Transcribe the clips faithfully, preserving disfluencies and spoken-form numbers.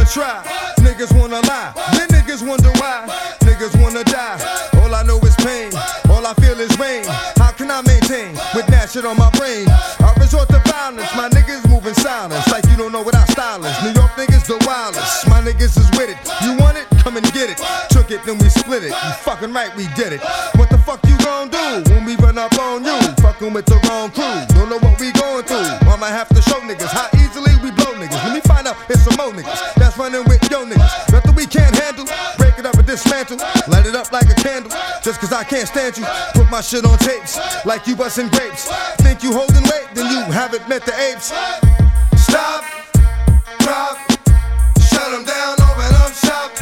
try. Niggas wanna lie, then niggas wonder why. Niggas wanna die, all I know is pain. All I feel is rain. How can I maintain with that shit on my brain? I resort to violence, my niggas moving silence like you don't know what our style is. New York niggas the wildest, my niggas is with it. You want it? Come and get it. Took it, then we split it. You fucking right, we did it. What the fuck you gon' do when we run up on you? Fucking with the wrong crew, don't know what we going through. I might have to show niggas how easily we blow niggas. Let me find out it's some more niggas that's running with yo niggas. Nothing we can't handle, break it up and dismantle. Light it up like a candle, just cause I can't stand you. Put my shit on tapes, like you bustin' grapes. Think you holding weight, then you haven't met the apes. Stop, drop, shut them down, open up shop.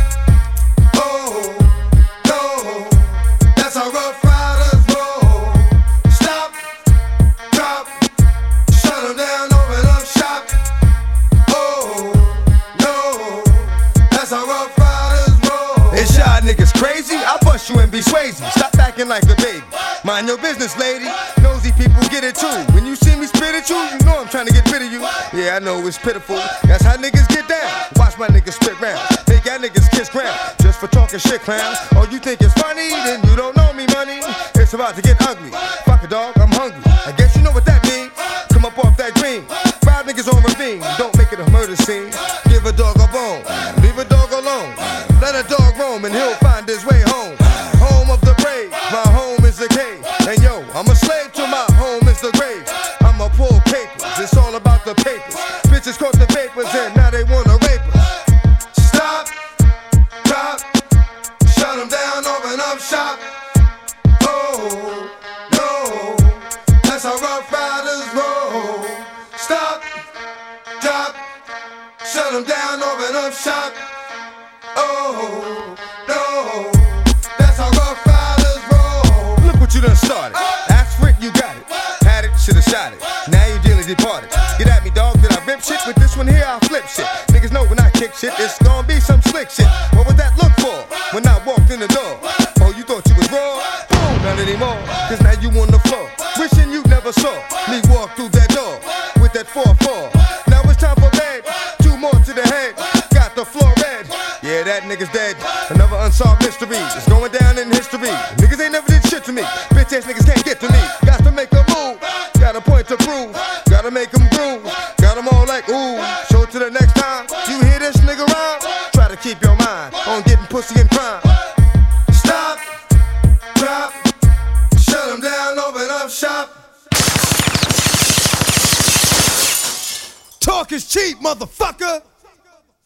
Oh, no, that's how Rough Riders roll. Stop, drop, shut them down, open up shop. Oh, no, that's how Rough Riders roll. Is y'all niggas crazy? I'll bust you and be Swayze. Stop acting like a baby. Mind your business, lady. Nosy people get it too. When you see me spit at you, you know I'm trying to get rid of you. Yeah, I know it's pitiful. That's how niggas get down. Watch my niggas spit round. Make y'all niggas kiss ground. Just for talking shit, clowns. Oh, you think it's funny? Then you don't know me, money. It's about to get ugly. Fuck a dog, I'm hungry. I guess you know what that means. Come up off that green. Five niggas on ravine. Don't make it a murder scene. Give a dog a bone. Leave a dog alone. Let a dog roam and he'll find his way home. Home of the brave. My home is the cave. And yo, I'm a slave to my home is the grave. I'ma pull papers, it's all about the papers. Bitches caught the vapors and now they wanna rape us. Stop, drop, shut them down, open up shop. Oh, no, that's how Rough Riders roll. Stop, drop, shut them down, open up shop. Oh, no, that's how Rough Riders roll. Look what you done started. Ask for it, you got it. Had it, should've shot it. Now you dearly departed. Get at me, dog, did I rip shit? With this one here, I'll flip shit. Niggas know when I kick shit, it's gonna be some slick shit. What would that look for when I walked in the door? Oh, you thought you was raw? Oh, not anymore, cause now you on the floor. Wishing you never saw me walk through that door with that four four. Now it's time for bed, two more to the head. Got the floor red, yeah, that nigga's dead. Another unsolved mystery, it's going down in history. Niggas ain't never did shit to me, bitch ass niggas can't get to me. Got to make a move, got a point to prove. Gotta make them groove, got them all like ooh. Show it to the next time, you hear this nigga rhyme? Try to keep your mind on getting pussy and crime. Stop, drop, shut them down, open up shop. Talk is cheap, motherfucker.